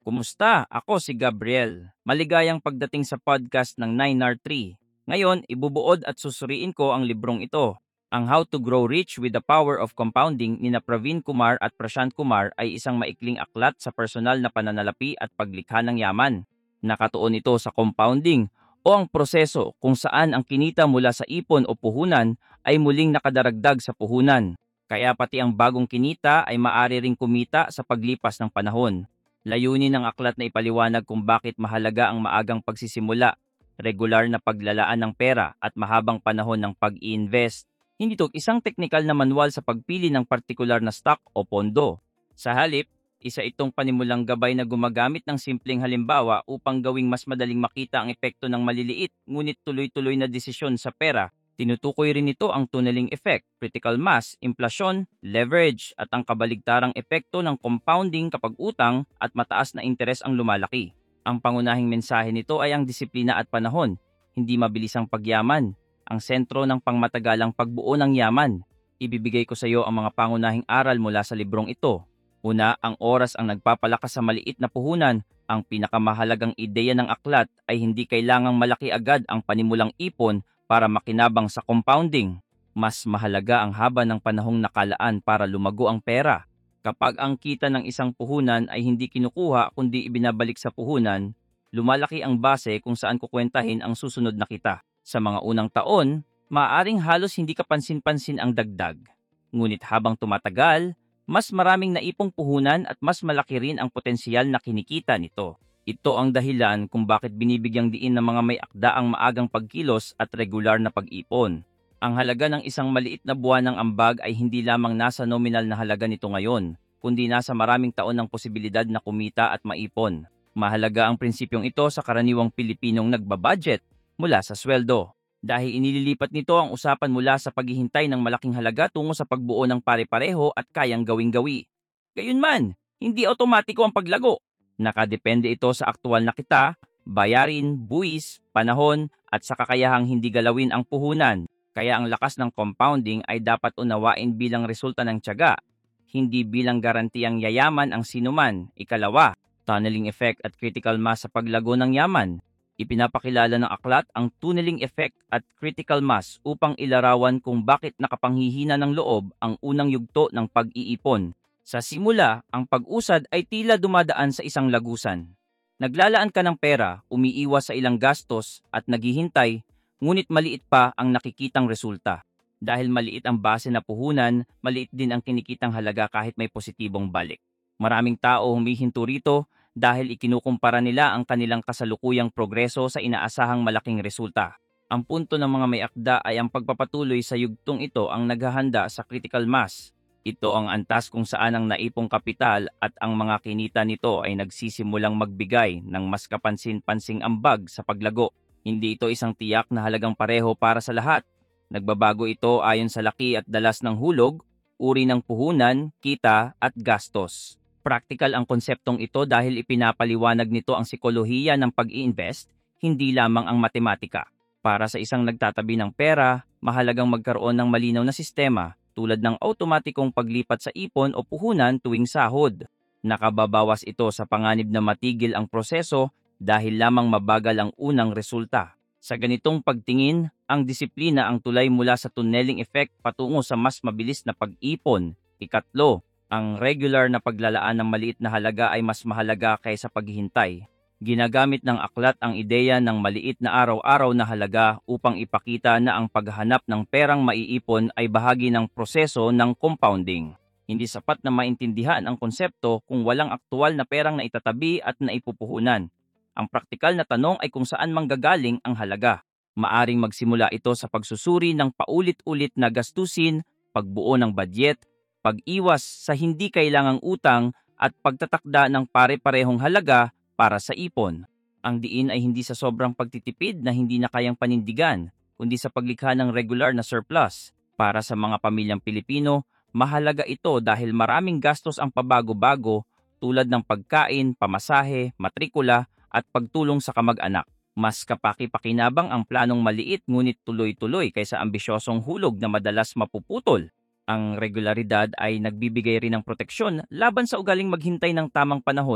Kumusta? Ako si Gabriel. Maligayang pagdating sa podcast ng 9R3. Ngayon, ibubuod at susuriin ko ang librong ito. Ang How to Grow Rich with the Power of Compounding ni na Praveen Kumar at Prashant Kumar ay isang maikling aklat sa personal na pananalapi at paglikha ng yaman. Nakatuon ito sa compounding o ang proseso kung saan ang kinita mula sa ipon o puhunan ay muling nakadaragdag sa puhunan. Kaya pati ang bagong kinita ay maaari ring kumita sa paglipas ng panahon. Layunin ng aklat na ipaliwanag kung bakit mahalaga ang maagang pagsisimula, regular na paglalaan ng pera at mahabang panahon ng pag-i-invest. Hindi ito isang teknikal na manual sa pagpili ng partikular na stock o pondo. Sa halip, isa itong panimulang gabay na gumagamit ng simpleng halimbawa upang gawing mas madaling makita ang epekto ng maliliit ngunit tuloy-tuloy na desisyon sa pera. Tinutukoy rin ito ang tunneling effect, critical mass, inflasyon, leverage at ang kabaligtarang epekto ng compounding kapag utang at mataas na interes ang lumalaki. Ang pangunahing mensahe nito ay ang disiplina at panahon, hindi mabilis ang pagyaman, ang sentro ng pangmatagalang pagbuo ng yaman. Ibibigay ko sa iyo ang mga pangunahing aral mula sa librong ito. Una, ang oras ang nagpapalakas sa maliit na puhunan. Ang pinakamahalagang ideya ng aklat ay hindi kailangang malaki agad ang panimulang ipon para makinabang sa compounding. Mas mahalaga ang haba ng panahong nakalaan para lumago ang pera. Kapag ang kita ng isang puhunan ay hindi kinukuha kundi ibinabalik sa puhunan, lumalaki ang base kung saan kukwentahin ang susunod na kita. Sa mga unang taon, maaaring halos hindi kapansin-pansin ang dagdag. Ngunit habang tumatagal, mas maraming naipong puhunan at mas malaki rin ang potensyal na kinikita nito. Ito ang dahilan kung bakit binibigyang diin ng mga may akda ang maagang pagkilos at regular na pag-ipon. Ang halaga ng isang maliit na buwan ng ambag ay hindi lamang nasa nominal na halaga nito ngayon, kundi nasa maraming taon ng posibilidad na kumita at maipon. Mahalaga ang prinsipyong ito sa karaniwang Pilipinong nagbabudget mula sa sweldo, dahil inililipat nito ang usapan mula sa paghihintay ng malaking halaga tungo sa pagbuo ng pare-pareho at kayang gawing-gawi. Gayunman, hindi otomatiko ang paglago. Nakadepende ito sa aktual na kita, bayarin, buwis, panahon, at sa kakayahang hindi galawin ang puhunan. Kaya ang lakas ng compounding ay dapat unawain bilang resulta ng tiyaga, hindi bilang garantiyang yayaman ang sinuman. Ikalawa, tunneling effect at critical mass sa paglago ng yaman. Ipinapakilala ng aklat ang tunneling effect at critical mass upang ilarawan kung bakit nakapanghihina ng loob ang unang yugto ng pag-iipon. Sa simula, ang pag-usad ay tila dumadaan sa isang lagusan. Naglalaan ka ng pera, umiiwas sa ilang gastos at naghihintay, ngunit maliit pa ang nakikitang resulta. Dahil maliit ang base na puhunan, maliit din ang kinikitang halaga kahit may positibong balik. Maraming tao humihinto rito dahil ikinukumpara nila ang kanilang kasalukuyang progreso sa inaasahang malaking resulta. Ang punto ng mga may akda ay ang pagpapatuloy sa yugtong ito ang naghahanda sa critical mass. Ito ang antas kung saan ang naipong kapital at ang mga kinita nito ay nagsisimulang magbigay ng mas kapansin-pansing ambag sa paglago. Hindi ito isang tiyak na halagang pareho para sa lahat. Nagbabago ito ayon sa laki at dalas ng hulog, uri ng puhunan, kita at gastos. Praktikal ang konseptong ito dahil ipinapaliwanag nito ang sikolohiya ng pag-i-invest, hindi lamang ang matematika. Para sa isang nagtatabi ng pera, mahalagang magkaroon ng malinaw na sistema tulad ng automatikong paglipat sa ipon o puhunan tuwing sahod. Nakababawas ito sa panganib na matigil ang proseso dahil lamang mabagal ang unang resulta. Sa ganitong pagtingin, ang disiplina ang tulay mula sa tunneling effect patungo sa mas mabilis na pag-ipon. Ikatlo, ang regular na paglalaan ng maliit na halaga ay mas mahalaga kaysa paghihintay. Ginagamit ng aklat ang ideya ng maliit na araw-araw na halaga upang ipakita na ang paghahanap ng perang maiipon ay bahagi ng proseso ng compounding. Hindi sapat na maintindihan ang konsepto kung walang aktual na perang na itatabi at naipupuhunan. Ang praktikal na tanong ay kung saan manggagaling ang halaga. Maaring magsimula ito sa pagsusuri ng paulit-ulit na gastusin, pagbuo ng budget, pag-iwas sa hindi kailangang utang at pagtatakda ng pare-parehong halaga para sa ipon. Ang diin ay hindi sa sobrang pagtitipid na hindi na kayang panindigan, kundi sa paglikha ng regular na surplus. Para sa mga pamilyang Pilipino, mahalaga ito dahil maraming gastos ang pabago-bago tulad ng pagkain, pamasahe, matrikula at pagtulong sa kamag-anak. Mas kapaki-pakinabang ang planong maliit ngunit tuloy-tuloy kaysa ambisyosong hulog na madalas mapuputol. Ang regularidad ay nagbibigay rin ng proteksyon laban sa ugaling maghintay ng tamang panahon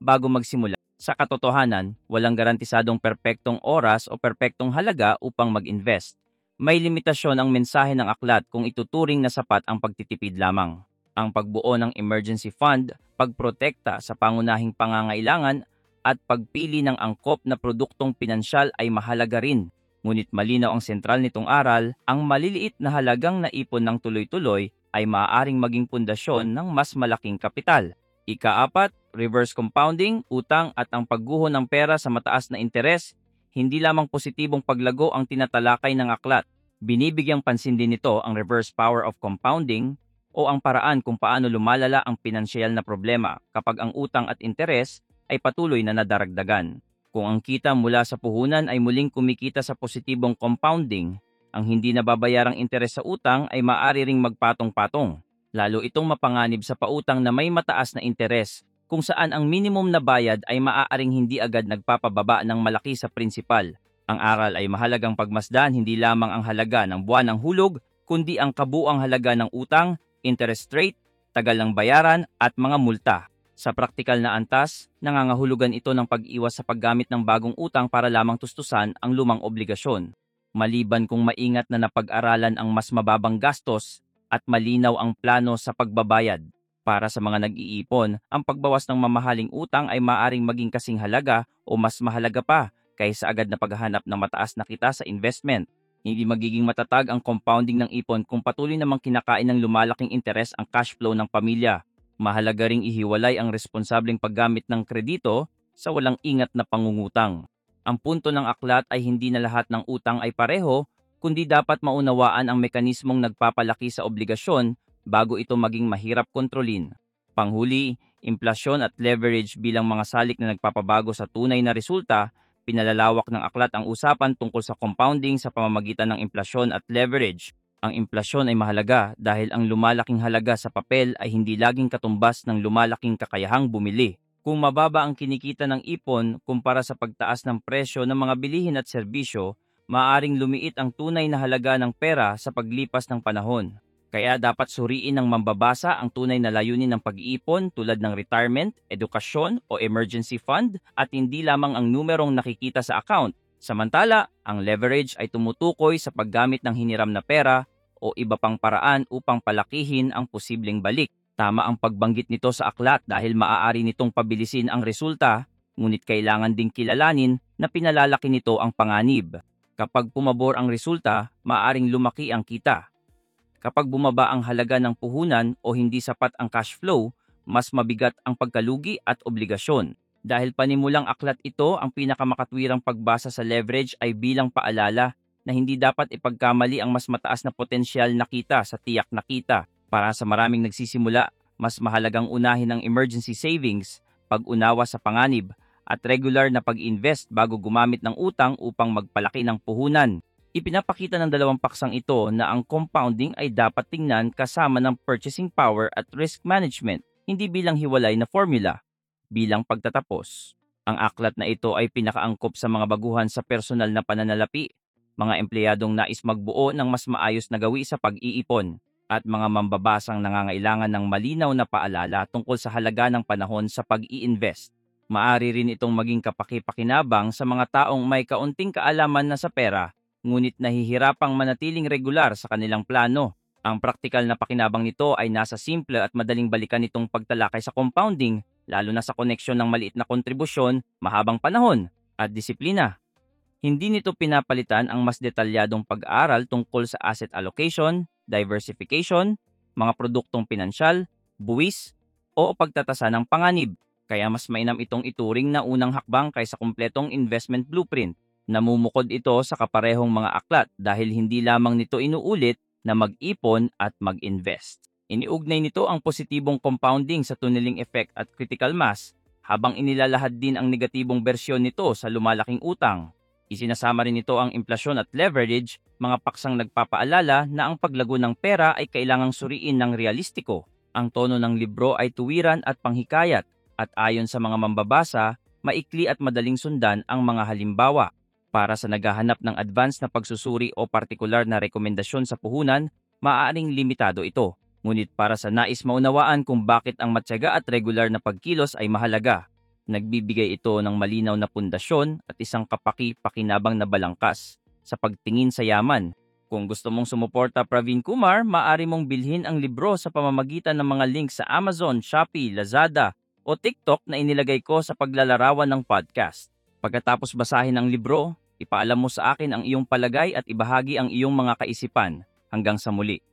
bago magsimula. Sa katotohanan, walang garantisadong perpektong oras o perpektong halaga upang mag-invest. May limitasyon ang mensahe ng aklat kung ituturing na sapat ang pagtitipid lamang. Ang pagbuo ng emergency fund, pagprotekta sa pangunahing pangangailangan, at pagpili ng angkop na produktong pinansyal ay mahalaga rin. Ngunit malinaw ang sentral nitong aral, ang maliliit na halagang naipon ng tuloy-tuloy ay maaaring maging pundasyon ng mas malaking kapital. Ika-4, reverse compounding, utang at ang pagguho ng pera sa mataas na interes. Hindi lamang positibong paglago ang tinatalakay ng aklat. Binibigyang pansin din nito ang reverse power of compounding o ang paraan kung paano lumalala ang pinansyal na problema kapag ang utang at interes ay patuloy na nadaragdagan. Kung ang kita mula sa puhunan ay muling kumikita sa positibong compounding, ang hindi nababayarang interes sa utang ay maaari ring magpatong-patong. Lalo itong mapanganib sa pautang na may mataas na interes, kung saan ang minimum na bayad ay maaaring hindi agad nagpapababa ng malaki sa prinsipal. Ang aral ay mahalagang pagmasdan hindi lamang ang halaga ng buwan ng hulog, kundi ang kabuuang halaga ng utang, interest rate, tagal ng bayaran at mga multa. Sa praktikal na antas, nangangahulugan ito ng pag-iwas sa paggamit ng bagong utang para lamang tustusan ang lumang obligasyon. Maliban kung maingat na napag-aralan ang mas mababang gastos at malinaw ang plano sa pagbabayad. Para sa mga nag-iipon, ang pagbawas ng mamahaling utang ay maaaring maging kasing halaga o mas mahalaga pa kaysa agad na paghahanap ng mataas na kita sa investment. Hindi magiging matatag ang compounding ng ipon kung patuloy namang kinakain ng lumalaking interes ang cash flow ng pamilya. Mahalaga ring ihiwalay ang responsableng paggamit ng kredito sa walang ingat na pangungutang. Ang punto ng aklat ay hindi na lahat ng utang ay pareho, kundi dapat maunawaan ang mekanismong nagpapalaki sa obligasyon bago ito maging mahirap kontrolin. Panghuli, inflasyon at leverage bilang mga salik na nagpapabago sa tunay na resulta. Pinalalawak ng aklat ang usapan tungkol sa compounding sa pamamagitan ng inflasyon at leverage. Ang inflasyon ay mahalaga dahil ang lumalaking halaga sa papel ay hindi laging katumbas ng lumalaking kakayahang bumili. Kung mababa ang kinikita ng ipon kumpara sa pagtaas ng presyo ng mga bilihin at serbisyo, maaaring lumiit ang tunay na halaga ng pera sa paglipas ng panahon. Kaya dapat suriin ng mambabasa ang tunay na layunin ng pag-iipon tulad ng retirement, edukasyon o emergency fund at hindi lamang ang numerong nakikita sa account. Samantala, ang leverage ay tumutukoy sa paggamit ng hiniram na pera o iba pang paraan upang palakihin ang posibleng balik. Tama ang pagbanggit nito sa aklat dahil maaari nitong pabilisin ang resulta, ngunit kailangan ding kilalanin na pinalalaki nito ang panganib. Kapag pumabor ang resulta, maaaring lumaki ang kita. Kapag bumaba ang halaga ng puhunan o hindi sapat ang cash flow, mas mabigat ang pagkalugi at obligasyon. Dahil panimulang aklat ito, ang pinakamakatwirang pagbasa sa leverage ay bilang paalala na hindi dapat ipagkamali ang mas mataas na potensyal na kita sa tiyak na kita. Para sa maraming nagsisimula, mas mahalagang unahin ang emergency savings, pag-unawa sa panganib, at regular na pag-invest bago gumamit ng utang upang magpalaki ng puhunan. Ipinapakita ng dalawang paksang ito na ang compounding ay dapat tingnan kasama ng purchasing power at risk management, hindi bilang hiwalay na formula. Bilang pagtatapos, ang aklat na ito ay pinakaangkop sa mga baguhan sa personal na pananalapi, mga empleyadong nais magbuo ng mas maayos na gawi sa pag-iipon, at mga mambabasang nangangailangan ng malinaw na paalala tungkol sa halaga ng panahon sa pag-i-invest. Maari rin itong maging kapaki-pakinabang sa mga taong may kaunting kaalaman na sa pera, ngunit nahihirapang manatiling regular sa kanilang plano. Ang praktikal na pakinabang nito ay nasa simple at madaling balikan nitong pagtalakay sa compounding, lalo na sa koneksyon ng maliit na kontribusyon, mahabang panahon, at disiplina. Hindi nito pinapalitan ang mas detalyadong pag-aaral tungkol sa asset allocation, diversification, mga produktong pinansyal, buwis, o pagtatasa ng panganib. Kaya mas mainam itong ituring na unang hakbang kaysa kumpletong investment blueprint. Namumukod ito sa kaparehong mga aklat dahil hindi lamang nito inuulit na mag-ipon at mag-invest. Iniugnay nito ang positibong compounding sa tunneling effect at critical mass, habang inilalahad din ang negatibong bersyon nito sa lumalaking utang. Isinasama rin nito ang inflasyon at leverage, mga paksang nagpapaalala na ang paglago ng pera ay kailangang suriin ng realistiko. Ang tono ng libro ay tuwiran at panghikayat, at ayon sa mga mambabasa, maikli at madaling sundan ang mga halimbawa. Para sa naghahanap ng advance na pagsusuri o partikular na rekomendasyon sa puhunan, maaaring limitado ito. Ngunit para sa nais maunawaan kung bakit ang matyaga at regular na pagkilos ay mahalaga, Nagbibigay ito ng malinaw na pundasyon at isang kapaki-pakinabang na balangkas sa pagtingin sa yaman. Kung gusto mong sumuporta Praveen Kumar, maaari mong bilhin ang libro sa pamamagitan ng mga link sa Amazon, Shopee, Lazada o TikTok na inilagay ko sa paglalarawan ng podcast. Pagkatapos basahin ang libro, ipaalam mo sa akin ang iyong palagay at ibahagi ang iyong mga kaisipan. Hanggang sa muli.